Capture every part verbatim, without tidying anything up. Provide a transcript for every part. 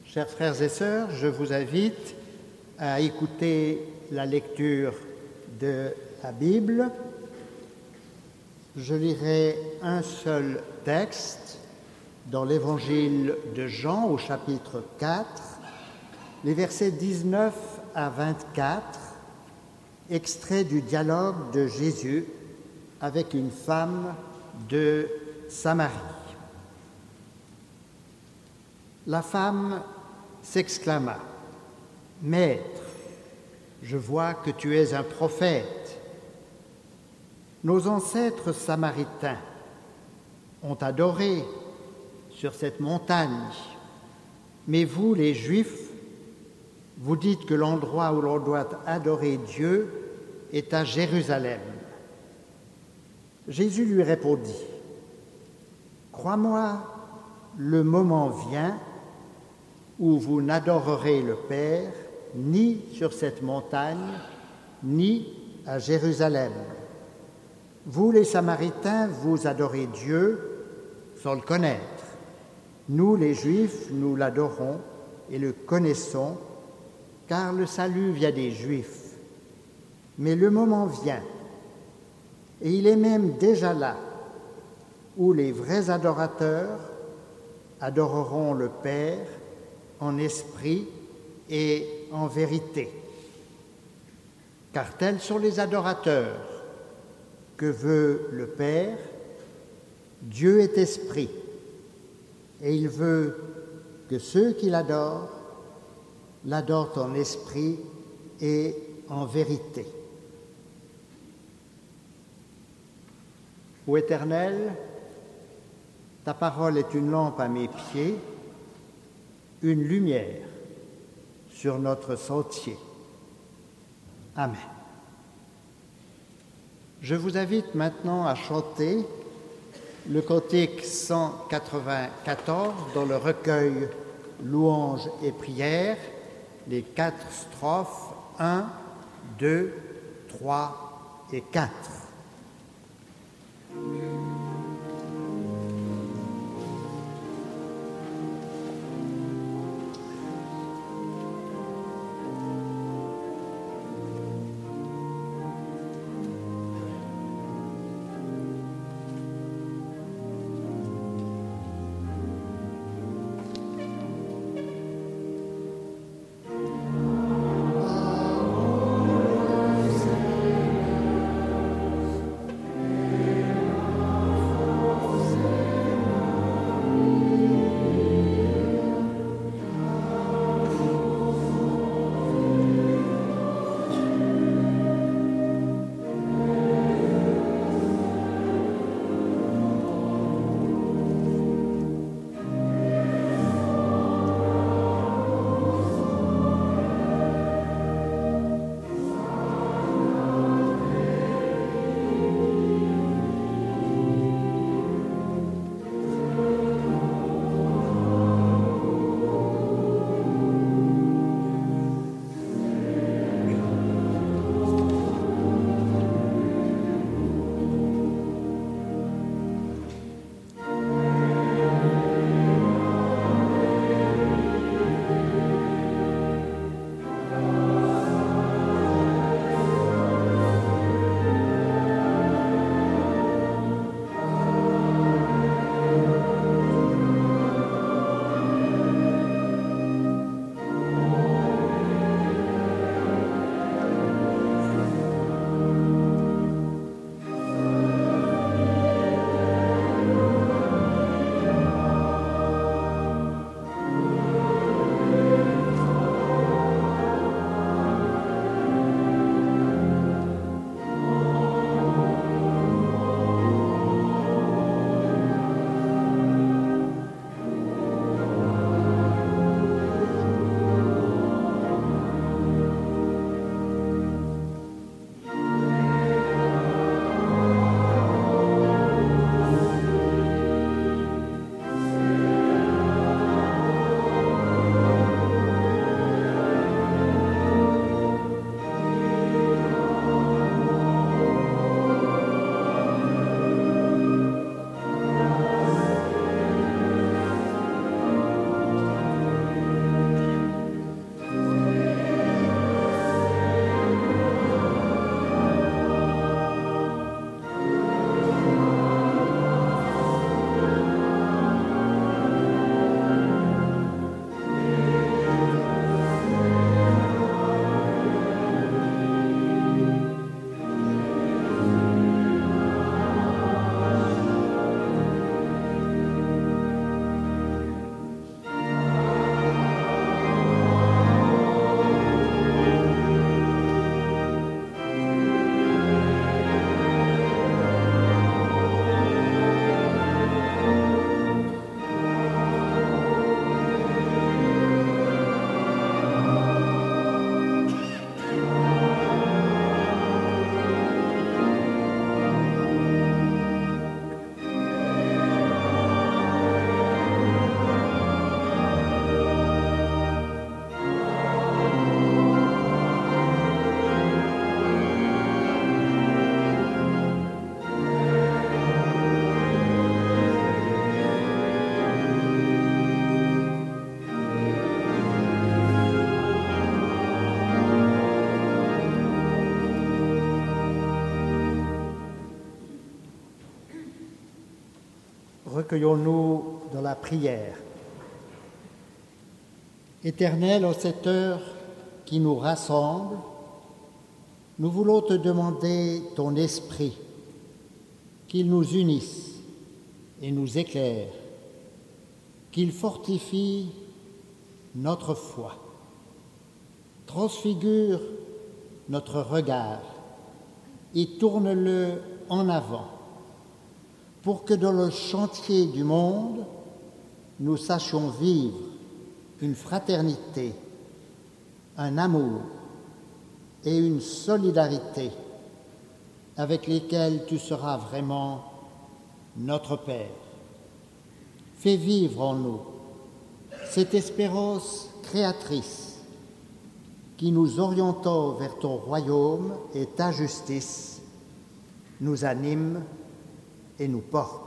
Chers frères et sœurs, je vous invite à écouter la lecture de la Bible. Je lirai un seul texte dans l'Évangile de Jean au chapitre quatre, les versets dix-neuf à vingt-quatre, extrait du dialogue de Jésus avec une femme de Samarie. La femme s'exclama : « Maître, je vois que tu es un prophète. Nos ancêtres samaritains ont adoré sur cette montagne, mais vous, les Juifs, vous dites que l'endroit où l'on doit adorer Dieu est à Jérusalem. » Jésus lui répondit : « Crois-moi, le moment vient où vous n'adorerez le Père ni sur cette montagne, ni à Jérusalem. Vous, les Samaritains, vous adorez Dieu sans le connaître. Nous, les Juifs, nous l'adorons et le connaissons, car le salut vient des Juifs. Mais le moment vient, et il est même déjà là, où les vrais adorateurs adoreront le Père en esprit et en vérité. Car tels sont les adorateurs que veut le Père. Dieu est esprit, et il veut que ceux qui l'adorent l'adorent en esprit et en vérité. Ô Éternel, ta parole est une lampe à mes pieds, une lumière sur notre sentier. Amen. Je vous invite maintenant à chanter le cantique cent quatre-vingt-quatorze dans le recueil Louanges et prières, les quatre strophes un, deux, trois et quatre. Recueillons-nous dans la prière. Éternel, en cette heure qui nous rassemble, nous voulons te demander ton esprit, qu'il nous unisse et nous éclaire, qu'il fortifie notre foi, transfigure notre regard et tourne-le en avant, pour que dans le chantier du monde, nous sachions vivre une fraternité, un amour et une solidarité avec lesquels tu seras vraiment notre Père. Fais vivre en nous cette espérance créatrice qui, nous orientant vers ton royaume et ta justice, nous anime et nous porte.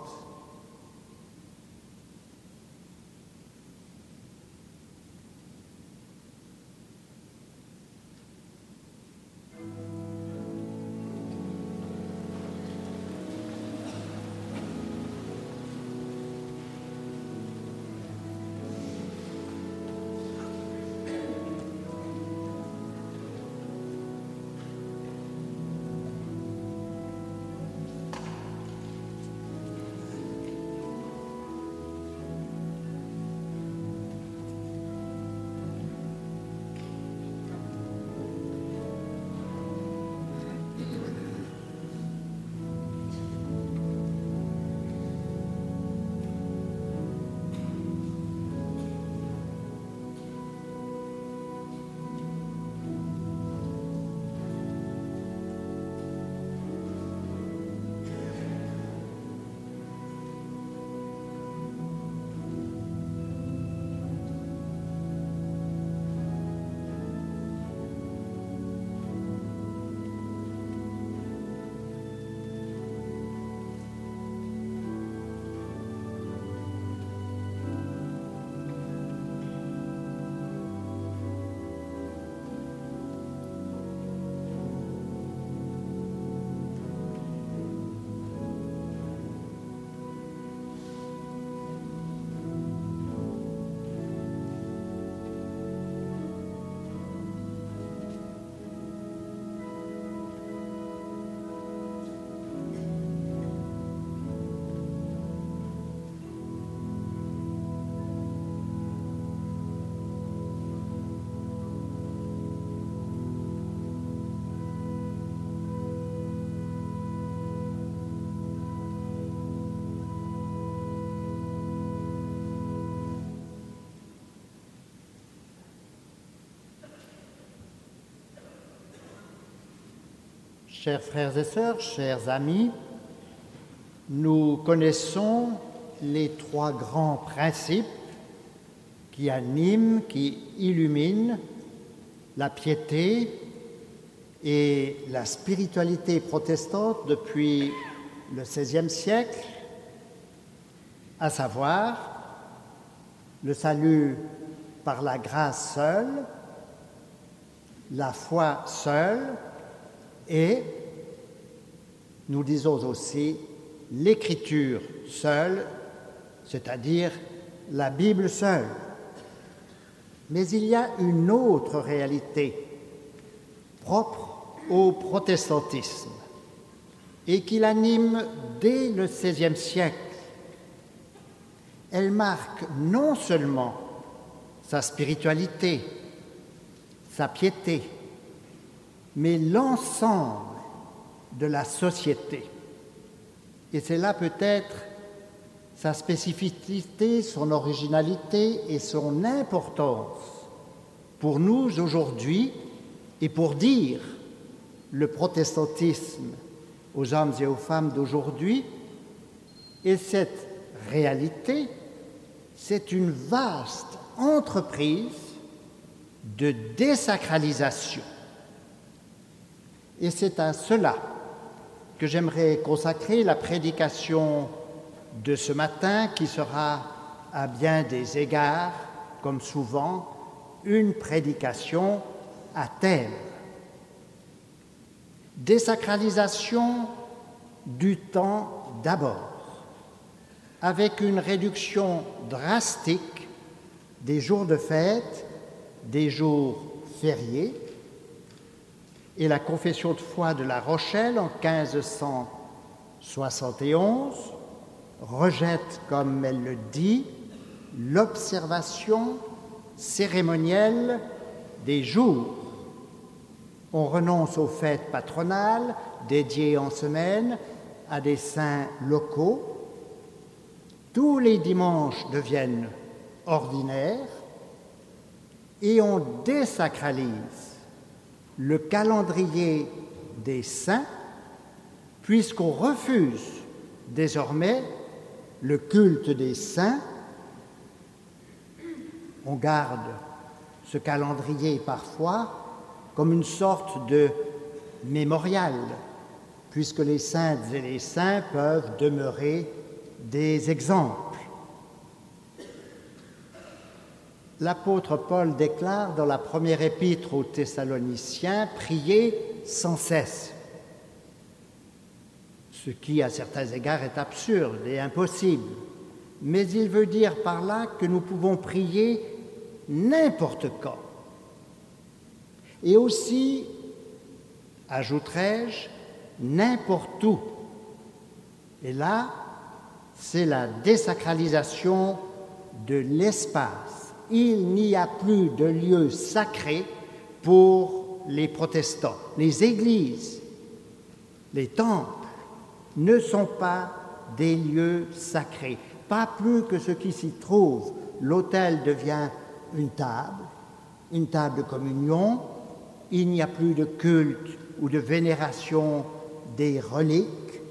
Chers frères et sœurs, chers amis, nous connaissons les trois grands principes qui animent, qui illuminent la piété et la spiritualité protestante depuis le seizième siècle, à savoir le salut par la grâce seule, la foi seule, et nous disons aussi l'écriture seule, c'est-à-dire la Bible seule. Mais il y a une autre réalité propre au protestantisme et qui l'anime dès le seizième siècle. Elle marque non seulement sa spiritualité, sa piété, mais l'ensemble de la société. Et c'est là peut-être sa spécificité, son originalité et son importance pour nous aujourd'hui et pour dire le protestantisme aux hommes et aux femmes d'aujourd'hui. Et cette réalité, c'est une vaste entreprise de désacralisation. Et c'est à cela que j'aimerais consacrer la prédication de ce matin, qui sera à bien des égards, comme souvent, une prédication à thème. Désacralisation du temps d'abord, avec une réduction drastique des jours de fête, des jours fériés, et la confession de foi de La Rochelle en quinze cent soixante et onze rejette, comme elle le dit, l'observation cérémonielle des jours. On renonce aux fêtes patronales dédiées en semaine à des saints locaux. Tous les dimanches deviennent ordinaires et on désacralise le calendrier des saints puisqu'on refuse désormais le culte des saints. On garde ce calendrier parfois comme une sorte de mémorial, puisque les saintes et les saints peuvent demeurer des exemples. L'apôtre Paul déclare dans la première épître aux Thessaloniciens « Priez sans cesse », ce qui, à certains égards, est absurde et impossible. Mais il veut dire par là que nous pouvons prier n'importe quand. Et aussi, ajouterai-je, n'importe où. Et là, c'est la désacralisation de l'espace. Il n'y a plus de lieu sacré pour les protestants. Les églises, les temples ne sont pas des lieux sacrés. Pas plus que ce qui s'y trouve. L'autel devient une table, une table de communion. Il n'y a plus de culte ou de vénération des reliques.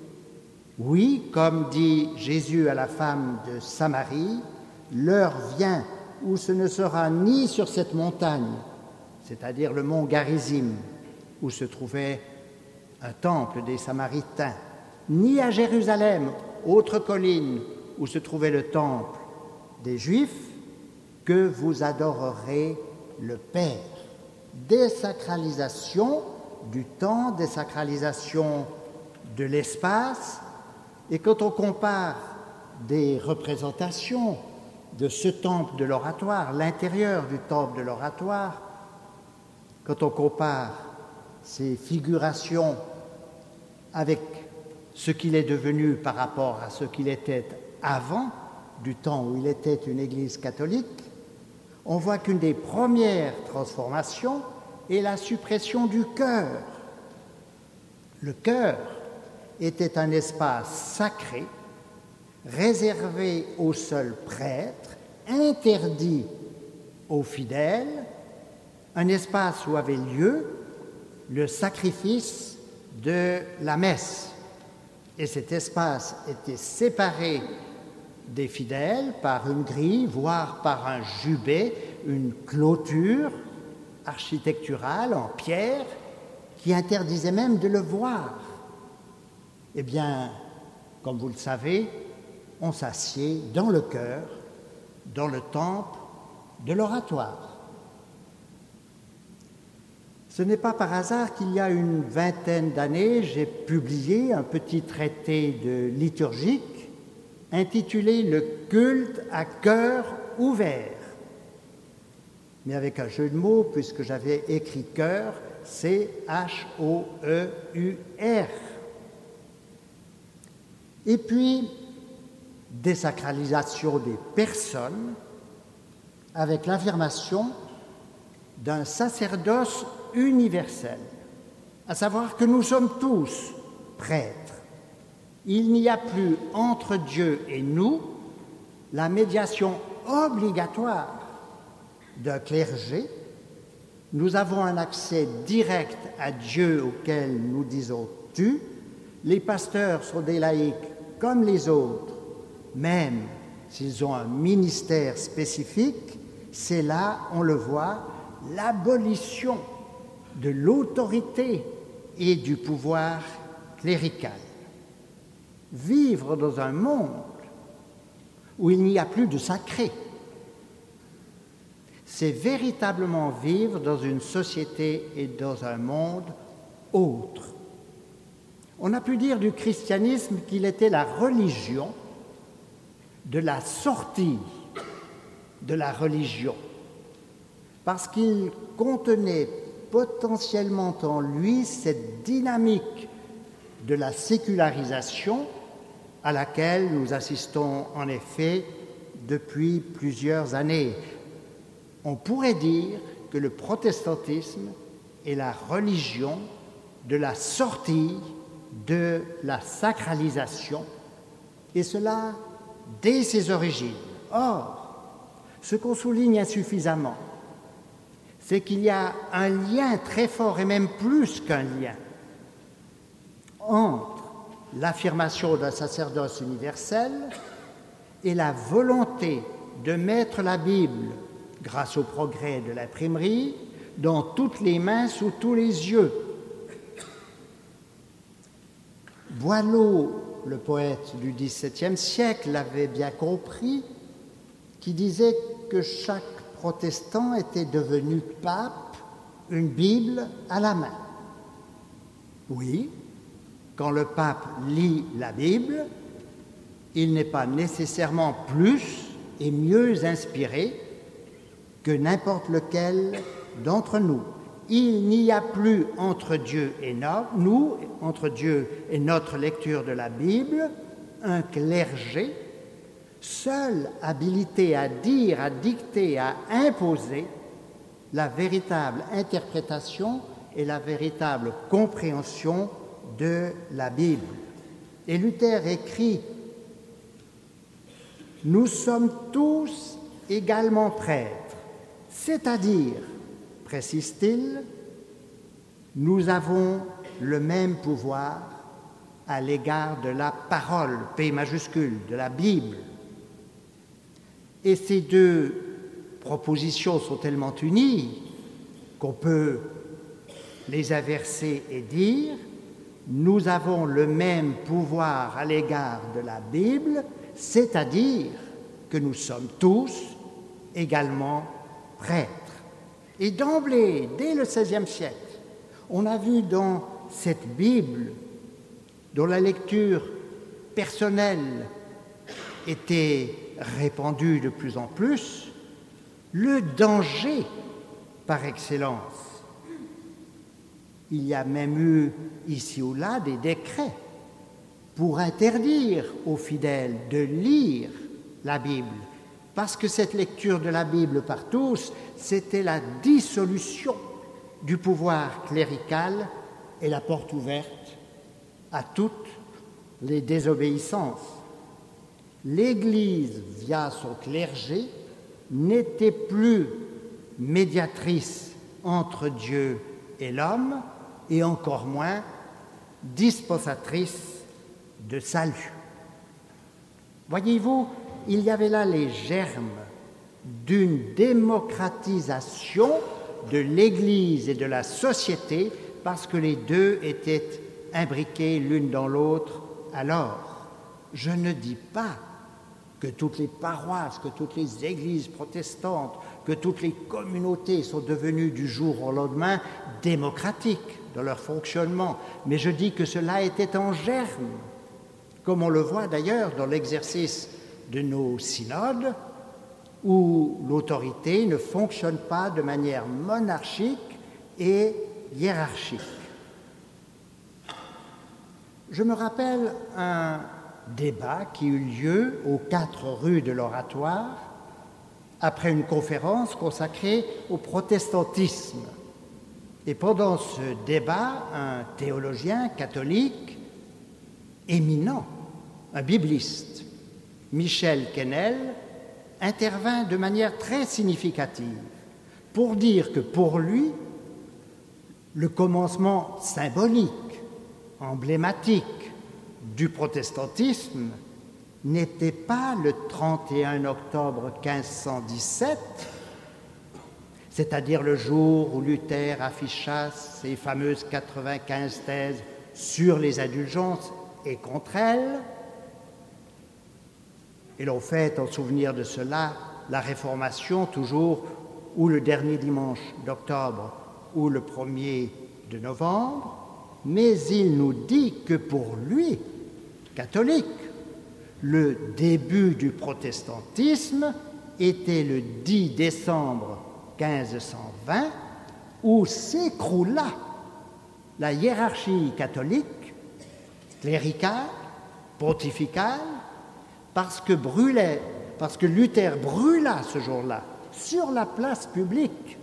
Oui, comme dit Jésus à la femme de Samarie, l'heure vient où ce ne sera ni sur cette montagne, c'est-à-dire le mont Garizim, où se trouvait un temple des Samaritains, ni à Jérusalem, autre colline, où se trouvait le temple des Juifs, que vous adorerez le Père. Désacralisation du temps, désacralisation de l'espace. Et quand on compare des représentations de ce temple de l'oratoire, l'intérieur du temple de l'oratoire, quand on compare ces figurations avec ce qu'il est devenu par rapport à ce qu'il était avant, du temps où il était une église catholique, on voit qu'une des premières transformations est la suppression du chœur. Le chœur était un espace sacré, réservé aux seuls prêtres, interdit aux fidèles, un espace où avait lieu le sacrifice de la messe. Et cet espace était séparé des fidèles par une grille, voire par un jubé, une clôture architecturale en pierre qui interdisait même de le voir. Eh bien, comme vous le savez, on s'assied dans le chœur, dans le temple de l'oratoire. Ce n'est pas par hasard qu'il y a une vingtaine d'années, j'ai publié un petit traité de liturgique intitulé « Le culte à cœur ouvert ». Mais avec un jeu de mots, puisque j'avais écrit « cœur », C H O E U R. Et puis, désacralisation des personnes avec l'affirmation d'un sacerdoce universel, à savoir que nous sommes tous prêtres. Il n'y a plus entre Dieu et nous la médiation obligatoire d'un clergé. Nous avons un accès direct à Dieu auquel nous disons « tu ». Les pasteurs sont des laïcs comme les autres, même s'ils ont un ministère spécifique. C'est là, on le voit, l'abolition de l'autorité et du pouvoir clérical. Vivre dans un monde où il n'y a plus de sacré, c'est véritablement vivre dans une société et dans un monde autre. On a pu dire du christianisme qu'il était la religion de la sortie de la religion, parce qu'il contenait potentiellement en lui cette dynamique de la sécularisation à laquelle nous assistons en effet depuis plusieurs années. On pourrait dire que le protestantisme est la religion de la sortie de la sacralisation, et cela dès ses origines. Or, ce qu'on souligne insuffisamment, c'est qu'il y a un lien très fort, et même plus qu'un lien, entre l'affirmation d'un sacerdoce universel et la volonté de mettre la Bible, grâce au progrès de l'imprimerie, dans toutes les mains, sous tous les yeux. Boileau, le poète du dix-septième siècle, l'avait bien compris, qui disait que chaque protestant était devenu pape, une Bible à la main. Oui, quand le pape lit la Bible, il n'est pas nécessairement plus et mieux inspiré que n'importe lequel d'entre nous. Il n'y a plus entre Dieu et nous, entre Dieu et notre lecture de la Bible, un clergé seul habilité à dire, à dicter, à imposer la véritable interprétation et la véritable compréhension de la Bible. Et Luther écrit « Nous sommes tous également prêtres, c'est-à-dire, précise-t-il, nous avons le même pouvoir à l'égard de la parole, P majuscule, de la Bible. » Et ces deux propositions sont tellement unies qu'on peut les inverser et dire « Nous avons le même pouvoir à l'égard de la Bible, c'est-à-dire que nous sommes tous également prêtres. » Et d'emblée, dès le seizième siècle, on a vu dans cette Bible, dont la lecture personnelle était répandue de plus en plus, le danger par excellence. Il y a même eu ici ou là des décrets pour interdire aux fidèles de lire la Bible, parce que cette lecture de la Bible par tous, c'était la dissolution du pouvoir clérical et la porte ouverte à toutes les désobéissances. L'Église, via son clergé, n'était plus médiatrice entre Dieu et l'homme, et encore moins dispensatrice de salut. Voyez-vous, il y avait là les germes d'une démocratisation de l'Église et de la société, parce que les deux étaient imbriqués l'une dans l'autre. Alors, je ne dis pas que toutes les paroisses, que toutes les églises protestantes, que toutes les communautés sont devenues du jour au lendemain démocratiques dans leur fonctionnement, mais je dis que cela était en germe, comme on le voit d'ailleurs dans l'exercice de nos synodes, où l'autorité ne fonctionne pas de manière monarchique et hiérarchique. Je me rappelle un débat qui eut lieu aux quatre rues de l'Oratoire après une conférence consacrée au protestantisme. Et pendant ce débat, un théologien catholique éminent, un bibliste, Michel Quesnel, intervint de manière très significative pour dire que pour lui, le commencement symbolique, emblématique du protestantisme n'était pas le trente et un octobre quinze cent dix-sept, c'est-à-dire le jour où Luther afficha ses fameuses quatre-vingt-quinze thèses sur les indulgences et contre elles, et l'on fête en souvenir de cela la Réformation toujours ou le dernier dimanche d'octobre ou le premier de novembre, mais il nous dit que pour lui, catholique, Le début du protestantisme était le dix décembre quinze cent vingt, où s'écroula la hiérarchie catholique, cléricale, pontificale, parce que brûlait, parce que Luther brûla ce jour-là, sur la place publique,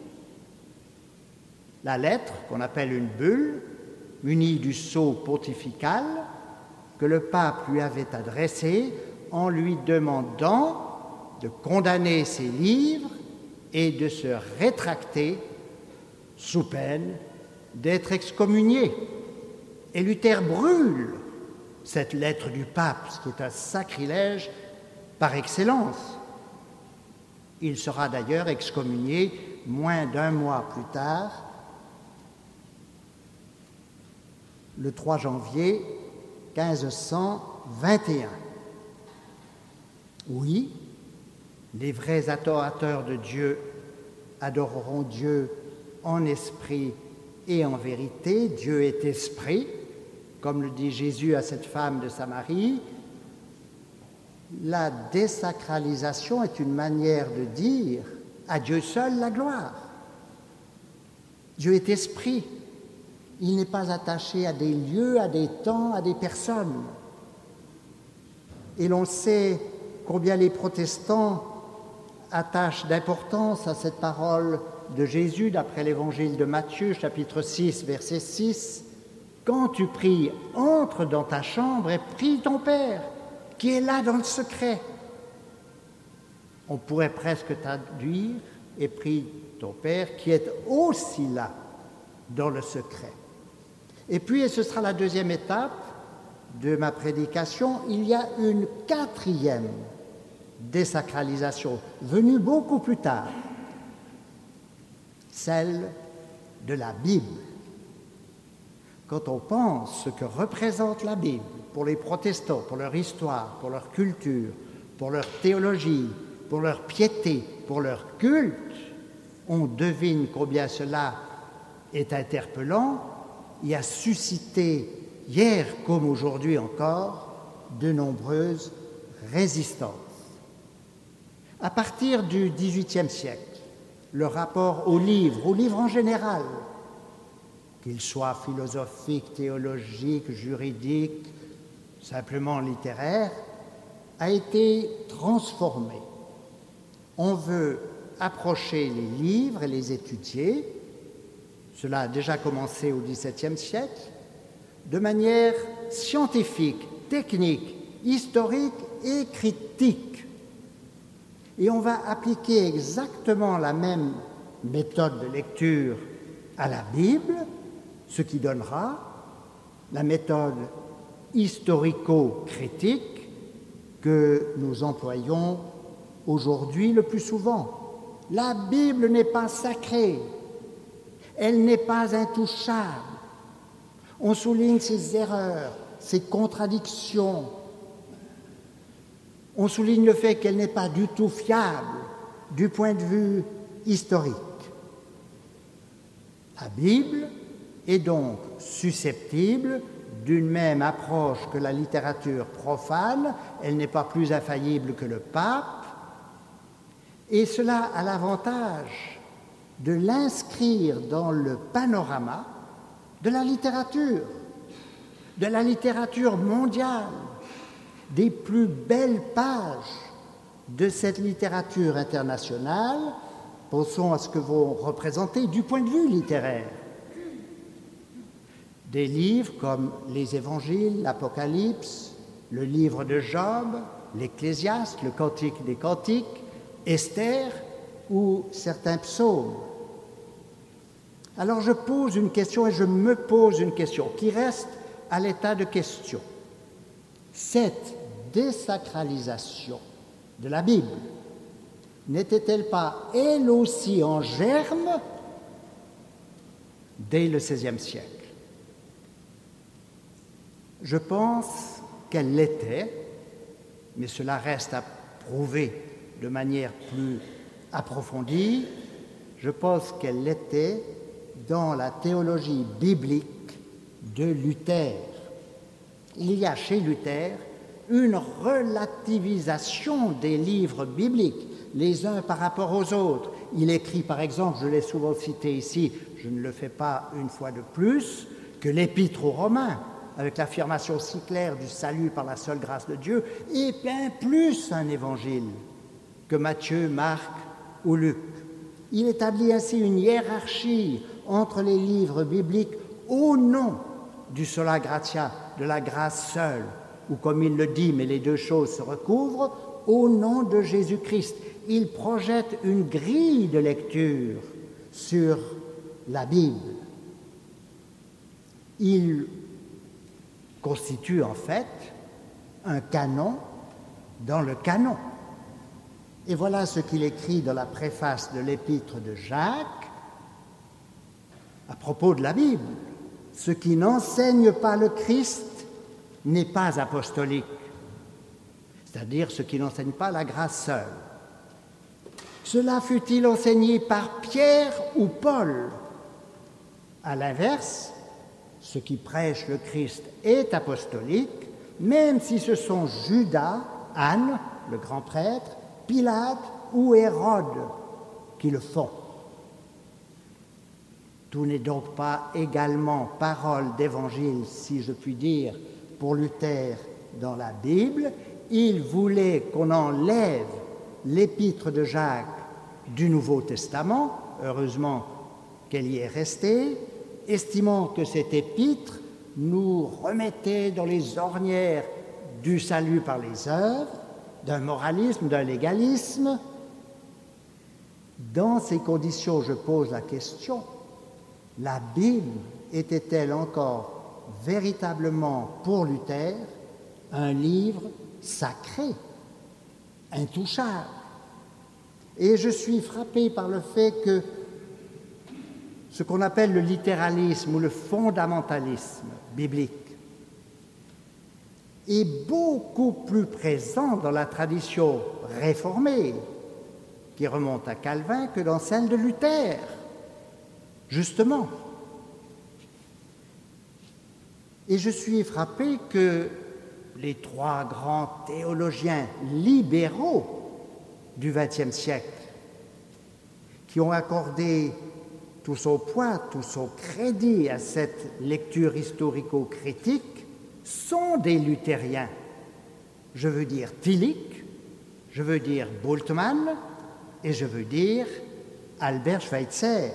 la lettre qu'on appelle une bulle, munie du sceau pontifical, que le pape lui avait adressée en lui demandant de condamner ses livres et de se rétracter sous peine d'être excommunié. Et Luther brûle cette lettre du pape, ce qui est un sacrilège par excellence. Il sera d'ailleurs excommunié moins d'un mois plus tard, le trois janvier quinze cent vingt et un. Oui, les vrais adorateurs de Dieu adoreront Dieu en esprit et en vérité. Dieu est esprit, comme le dit Jésus à cette femme de Samarie. La désacralisation est une manière de dire à Dieu seul la gloire. Dieu est esprit. Il n'est pas attaché à des lieux, à des temps, à des personnes. Et l'on sait combien les protestants attachent d'importance à cette parole de Jésus d'après l'évangile de Matthieu, chapitre six, verset six. « Quand tu pries, entre dans ta chambre et prie ton Père, qui est là dans le secret. » On pourrait presque traduire « et prie ton Père, qui est aussi là dans le secret. » Et puis, et ce sera la deuxième étape de ma prédication, il y a une quatrième désacralisation, venue beaucoup plus tard, celle de la Bible. Quand on pense ce que représente la Bible pour les protestants, pour leur histoire, pour leur culture, pour leur théologie, pour leur piété, pour leur culte, on devine combien cela est interpellant et a suscité, hier comme aujourd'hui encore, de nombreuses résistances. À partir du dix-huitième siècle, le rapport au livre, au livre en général, qu'il soit philosophique, théologique, juridique, simplement littéraire, a été transformé. On veut approcher les livres et les étudier, cela a déjà commencé au dix-septième siècle, de manière scientifique, technique, historique et critique. Et on va appliquer exactement la même méthode de lecture à la Bible, ce qui donnera la méthode historico-critique que nous employons aujourd'hui le plus souvent. La Bible n'est pas sacrée, elle n'est pas intouchable. On souligne ses erreurs, ses contradictions. On souligne le fait qu'elle n'est pas du tout fiable du point de vue historique. La Bible est donc susceptible d'une même approche que la littérature profane. Elle n'est pas plus infaillible que le pape. Et cela a l'avantage de l'inscrire dans le panorama de la littérature, de la littérature mondiale, des plus belles pages de cette littérature internationale. Pensons à ce que vont représenter du point de vue littéraire des livres comme les Évangiles, l'Apocalypse, le livre de Job, l'Ecclésiaste, le Cantique des Cantiques, Esther ou certains psaumes. Alors je pose une question et je me pose une question qui reste à l'état de question. Cette désacralisation de la Bible n'était-elle pas elle aussi en germe dès le seizième siècle? Je pense qu'elle l'était, mais cela reste à prouver de manière plus approfondie. Je pense qu'elle l'était dans la théologie biblique de Luther. Il y a chez Luther une relativisation des livres bibliques, les uns par rapport aux autres. Il écrit par exemple, je l'ai souvent cité ici, je ne le fais pas une fois de plus, que l'Épître aux Romains, avec l'affirmation si claire du salut par la seule grâce de Dieu, est bien plus un évangile que Matthieu, Marc ou Luc. Il établit ainsi une hiérarchie entre les livres bibliques au nom du sola gratia, de la grâce seule, ou comme il le dit, mais les deux choses se recouvrent, au nom de Jésus-Christ. Il projette une grille de lecture sur la Bible. Il constitue en fait un canon dans le canon. Et voilà ce qu'il écrit dans la préface de l'épître de Jacques à propos de la Bible. Ce qui n'enseigne pas le Christ n'est pas apostolique, c'est-à-dire ce qui n'enseigne pas la grâce seule. Cela fut-il enseigné par Pierre ou Paul. À l'inverse, ce qui prêche le Christ est apostolique, même si ce sont Judas, Anne, le grand prêtre, Pilate ou Hérode qui le font. Tout n'est donc pas également parole d'évangile, si je puis dire, pour Luther dans la Bible. Il voulait qu'on enlève l'épître de Jacques du Nouveau Testament, heureusement qu'elle y est restée, estimant que cette épître nous remettait dans les ornières du salut par les œuvres, d'un moralisme, d'un légalisme. Dans ces conditions, je pose la question, la Bible était-elle encore véritablement pour Luther un livre sacré, intouchable? Et je suis frappé par le fait que ce qu'on appelle le littéralisme ou le fondamentalisme biblique est beaucoup plus présent dans la tradition réformée qui remonte à Calvin que dans celle de Luther, justement. Et je suis frappé que les trois grands théologiens libéraux du vingtième siècle, qui ont accordé tout son poids, tout son crédit à cette lecture historico-critique, sont des luthériens. Je veux dire Tillich, je veux dire Bultmann et je veux dire Albert Schweitzer.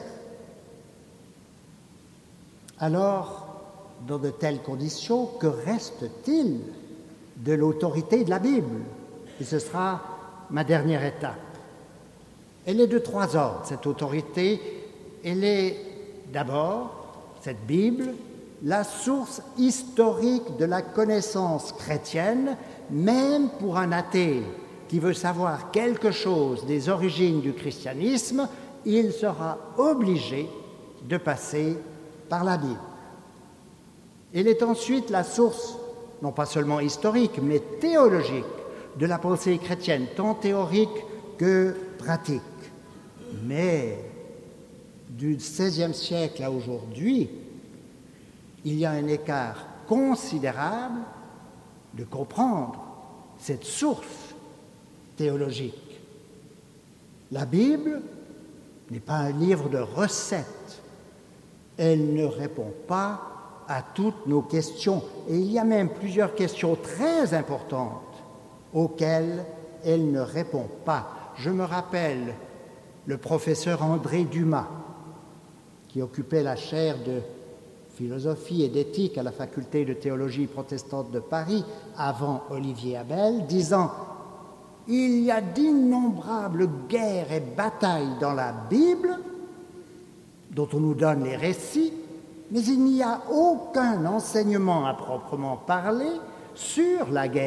Alors, dans de telles conditions, que reste-t-il de l'autorité de la Bible? Et ce sera ma dernière étape. Elle est de trois ordres, cette autorité. Elle est d'abord, cette Bible, la source historique de la connaissance chrétienne, même pour un athée qui veut savoir quelque chose des origines du christianisme, il sera obligé de passer par la Bible. Elle est ensuite la source, non pas seulement historique, mais théologique de la pensée chrétienne, tant théorique que pratique. Mais du seizième siècle à aujourd'hui, il y a un écart considérable de comprendre cette source théologique. La Bible n'est pas un livre de recettes. Elle ne répond pas à toutes nos questions. Et il y a même plusieurs questions très importantes auxquelles elle ne répond pas. Je me rappelle le professeur André Dumas, qui occupait la chaire de philosophie et d'éthique à la faculté de théologie protestante de Paris avant Olivier Abel, disant « Il y a d'innombrables guerres et batailles dans la Bible dont on nous donne les récits, mais il n'y a aucun enseignement à proprement parler sur la guerre. »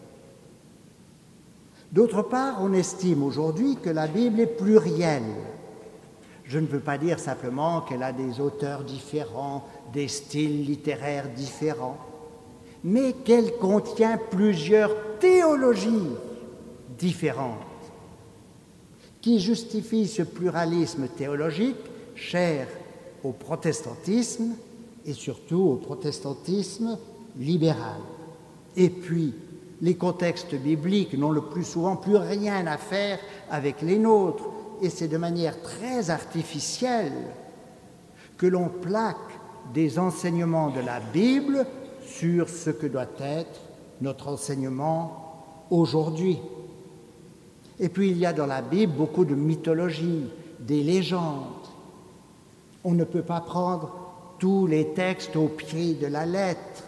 D'autre part, on estime aujourd'hui que la Bible est plurielle. Je ne veux pas dire simplement qu'elle a des auteurs différents, des styles littéraires différents, mais qu'elle contient plusieurs théologies différentes qui justifient ce pluralisme théologique cher au protestantisme et surtout au protestantisme libéral. Et puis, Les contextes bibliques n'ont le plus souvent plus rien à faire avec les nôtres, et c'est de manière très artificielle que l'on plaque des enseignements de la Bible sur ce que doit être notre enseignement aujourd'hui. Et puis il y a dans la Bible beaucoup de mythologie, des légendes. On ne peut pas prendre tous les textes au pied de la lettre.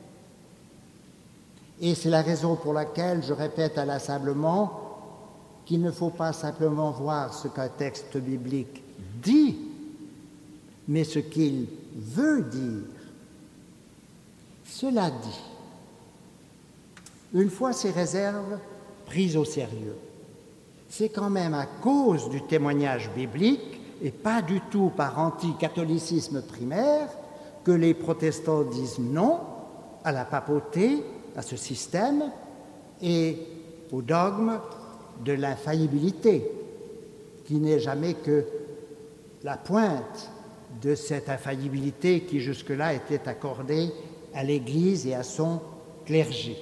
Et c'est la raison pour laquelle je répète inlassablement qu'il ne faut pas simplement voir ce qu'un texte biblique dit, mais ce qu'il veut dire. Cela dit, une fois ces réserves prises au sérieux, c'est quand même à cause du témoignage biblique et pas du tout par anticatholicisme primaire que les protestants disent non à la papauté, à ce système et au dogme de l'infaillibilité, qui n'est jamais que la pointe de cette infaillibilité qui jusque-là était accordée à l'Église et à son clergé.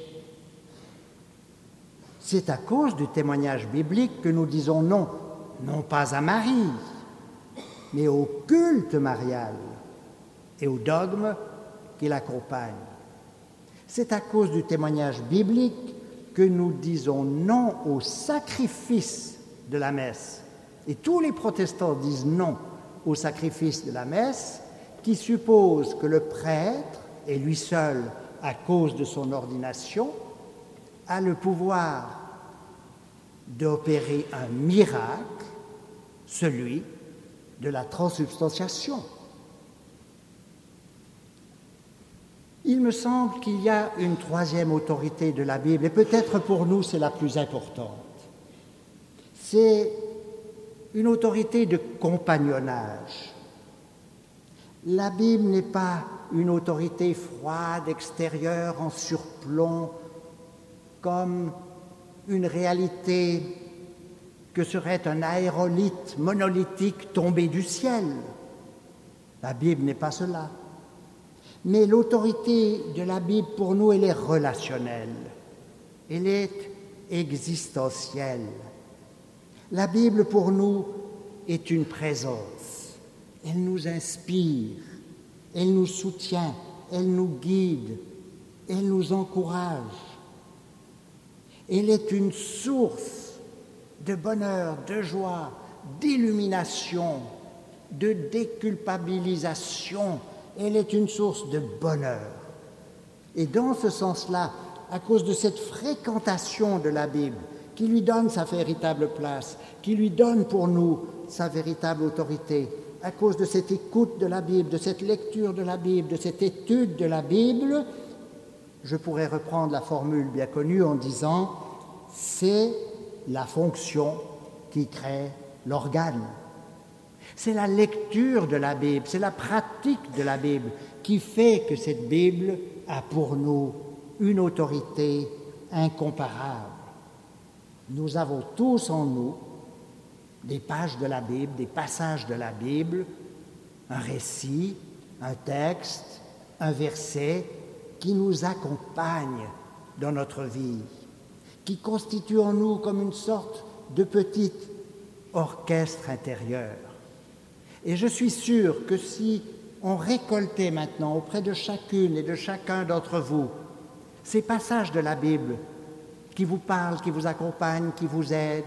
C'est à cause du témoignage biblique que nous disons non, non pas à Marie, mais au culte marial et au dogme qui l'accompagne. C'est à cause du témoignage biblique que nous disons non au sacrifice de la messe. Et tous les protestants disent non au sacrifice de la messe, qui suppose que le prêtre, et lui seul à cause de son ordination, a le pouvoir d'opérer un miracle, celui de la transsubstantiation. Il me semble qu'il y a une troisième autorité de la Bible, et peut-être pour nous c'est la plus importante. C'est une autorité de compagnonnage. La Bible n'est pas une autorité froide, extérieure, en surplomb, comme une réalité que serait un aérolithe monolithique tombé du ciel. La Bible n'est pas cela. Mais l'autorité de la Bible, pour nous, elle est relationnelle. Elle est existentielle. La Bible, pour nous, est une présence. Elle nous inspire, elle nous soutient, elle nous guide, elle nous encourage. Elle est une source de bonheur, de joie, d'illumination, de déculpabilisation. Elle est une source de bonheur. Et dans ce sens-là, à cause de cette fréquentation de la Bible, qui lui donne sa véritable place, qui lui donne pour nous sa véritable autorité, à cause de cette écoute de la Bible, de cette lecture de la Bible, de cette étude de la Bible, je pourrais reprendre la formule bien connue en disant « c'est la fonction qui crée l'organe ». C'est la lecture de la Bible, c'est la pratique de la Bible qui fait que cette Bible a pour nous une autorité incomparable. Nous avons tous en nous des pages de la Bible, des passages de la Bible, un récit, un texte, un verset qui nous accompagne dans notre vie, qui constitue en nous comme une sorte de petit orchestre intérieur. Et je suis sûr que si on récoltait maintenant auprès de chacune et de chacun d'entre vous ces passages de la Bible qui vous parlent, qui vous accompagnent, qui vous aident,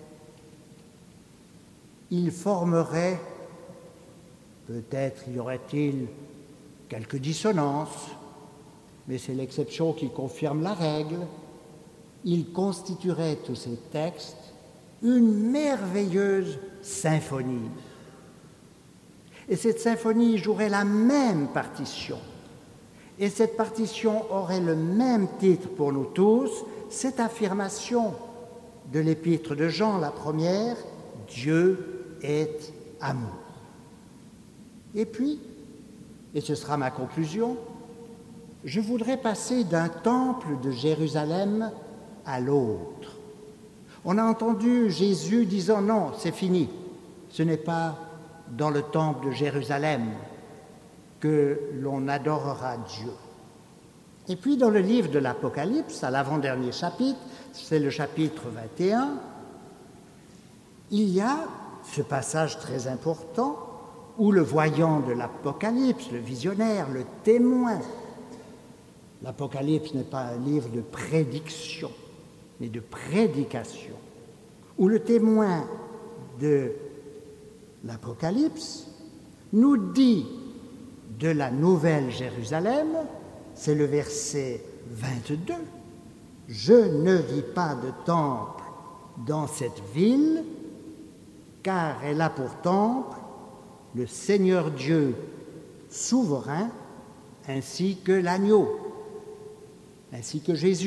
ils formeraient, peut-être y aurait-il quelques dissonances, mais c'est l'exception qui confirme la règle, ils constitueraient tous ces textes une merveilleuse symphonie. Et cette symphonie jouerait la même partition. Et cette partition aurait le même titre pour nous tous, cette affirmation de l'épître de Jean, la première, « Dieu est amour ». Et puis, et ce sera ma conclusion, je voudrais passer d'un temple de Jérusalem à l'autre. On a entendu Jésus disant « Non, c'est fini, ce n'est pas dans le temple de Jérusalem que l'on adorera Dieu. Et puis dans le livre de l'Apocalypse, à l'avant-dernier chapitre, c'est le chapitre vingt et un, il y a ce passage très important où le voyant de l'Apocalypse, le visionnaire, le témoin, l'Apocalypse n'est pas un livre de prédiction, mais de prédication, où le témoin de l'Apocalypse nous dit de la Nouvelle Jérusalem, c'est le verset vingt-deux, « Je ne vis pas de temple dans cette ville, car elle a pour temple le Seigneur Dieu souverain, ainsi que l'agneau, ainsi que Jésus. »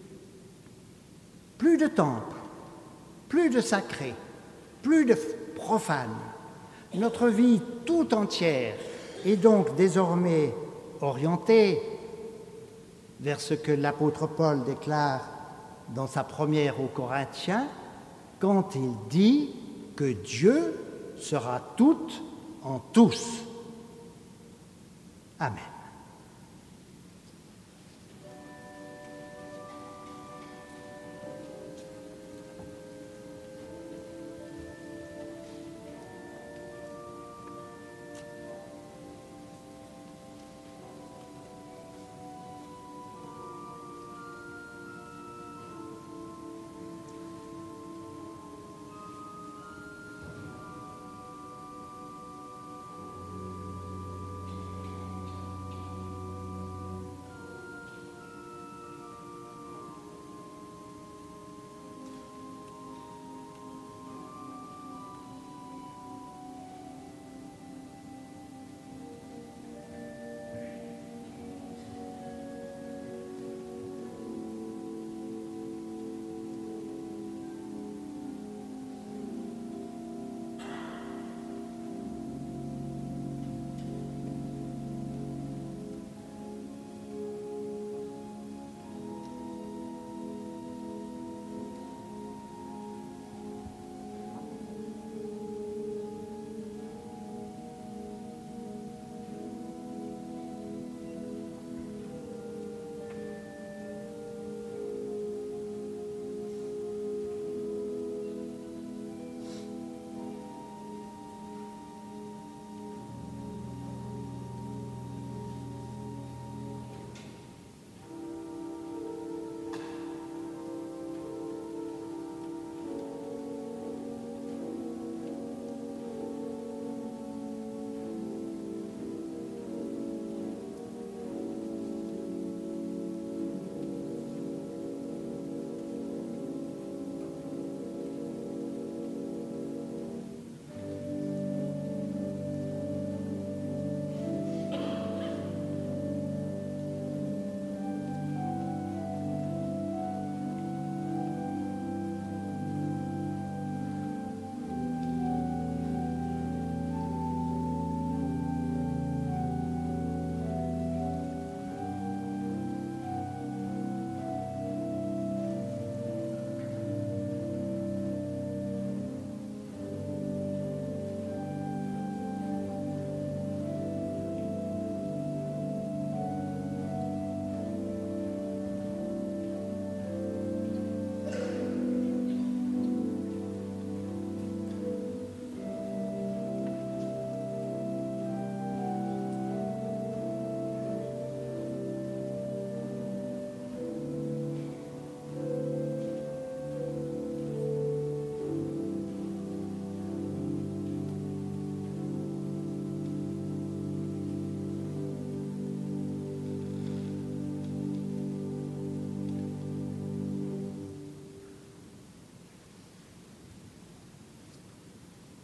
Plus de temple, plus de sacré, plus de profane. Notre vie tout entière est donc désormais orientée vers ce que l'apôtre Paul déclare dans sa première aux Corinthiens, quand il dit que Dieu sera tout en tous. Amen.